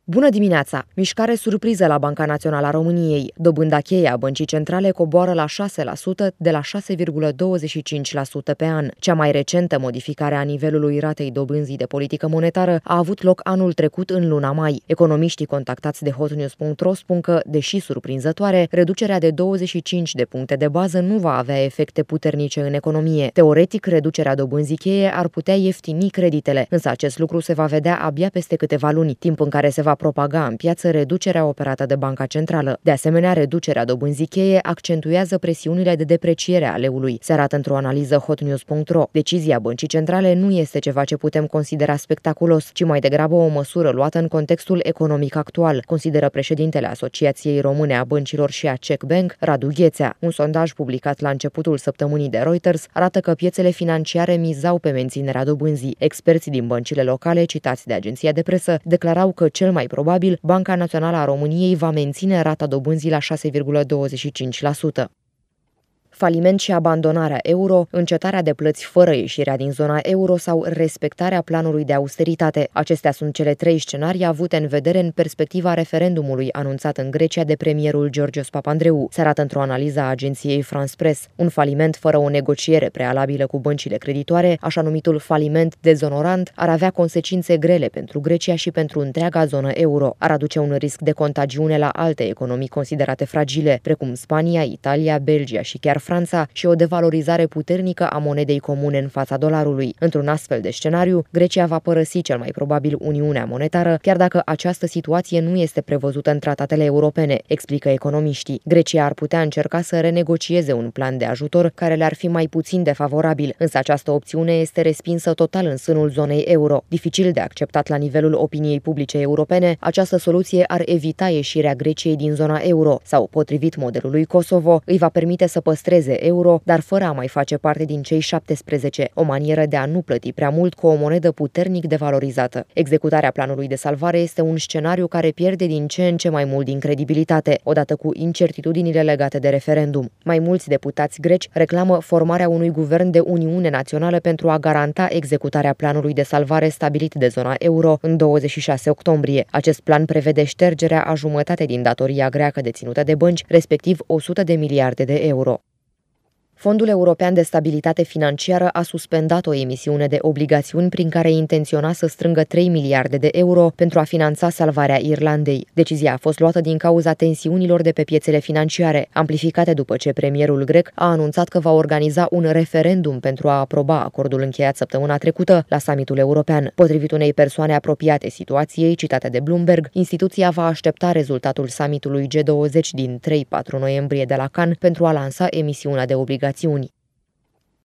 Bună dimineața! Mișcare surpriză la Banca Națională a României. Dobânda cheie a băncii centrale coboară la 6% de la 6,25% pe an. Cea mai recentă modificare a nivelului ratei dobânzii de politică monetară a avut loc anul trecut în luna mai. Economiștii contactați de hotnews.ro spun că, deși surprinzătoare, reducerea de 25 de puncte de bază nu va avea efecte puternice în economie. Teoretic, reducerea dobânzii cheie ar putea ieftini creditele, însă acest lucru se va vedea abia peste câteva luni, timp în care se va propaga în piață reducerea operată de Banca Centrală. De asemenea, reducerea dobânzii cheie accentuează presiunile de depreciere a leului, se arată într-o analiză hotnews.ro. Decizia Băncii Centrale nu este ceva ce putem considera spectaculos, ci mai degrabă o măsură luată în contextul economic actual, consideră președintele Asociației Române a Băncilor și a CEC Bank, Radu Ghețea. Un sondaj publicat la începutul săptămânii de Reuters arată că piețele financiare mizau pe menținerea dobânzii. Experții din băncile locale, citați de agenția de presă, declarau că cel mai probabil Banca Națională a României va menține rata dobânzii la 6,25%. Faliment și abandonarea euro, încetarea de plăți fără ieșirea din zona euro sau respectarea planului de austeritate. Acestea sunt cele trei scenarii avute în vedere în perspectiva referendumului anunțat în Grecia de premierul Georgios Papandreou, se arată într-o analiză a agenției France Press. Un faliment fără o negociere prealabilă cu băncile creditoare, așa numitul faliment dezonorant, ar avea consecințe grele pentru Grecia și pentru întreaga zonă euro. Ar aduce un risc de contagiune la alte economii considerate fragile, precum Spania, Italia, Belgia și chiar Franța, și o devalorizare puternică a monedei comune în fața dolarului. Într-un astfel de scenariu, Grecia va părăsi cel mai probabil Uniunea Monetară, chiar dacă această situație nu este prevăzută în tratatele europene, explică economiștii. Grecia ar putea încerca să renegocieze un plan de ajutor care le-ar fi mai puțin defavorabil, însă această opțiune este respinsă total în sânul zonei euro. Dificil de acceptat la nivelul opiniei publice europene, această soluție ar evita ieșirea Greciei din zona euro sau, potrivit modelului Kosovo, îi va permite să păstreze euro, dar fără a mai face parte din cei 17, o manieră de a nu plăti prea mult cu o monedă puternic devalorizată. Executarea planului de salvare este un scenariu care pierde din ce în ce mai mult din credibilitate, odată cu incertitudinile legate de referendum. Mai mulți deputați greci reclamă formarea unui guvern de Uniune Națională pentru a garanta executarea planului de salvare stabilit de zona euro în 26 octombrie. Acest plan prevede ștergerea a jumătate din datoria greacă deținută de bănci, respectiv 100 de miliarde de euro. Fondul European de Stabilitate Financiară a suspendat o emisiune de obligațiuni prin care intenționa să strângă 3 miliarde de euro pentru a finanța salvarea Irlandei. Decizia a fost luată din cauza tensiunilor de pe piețele financiare, amplificate după ce premierul grec a anunțat că va organiza un referendum pentru a aproba acordul încheiat săptămâna trecută la summitul european. Potrivit unei persoane apropiate situației, citate de Bloomberg, instituția va aștepta rezultatul summitului G20 din 3-4 noiembrie de la Cannes pentru a lansa emisiunea de obligațiuni.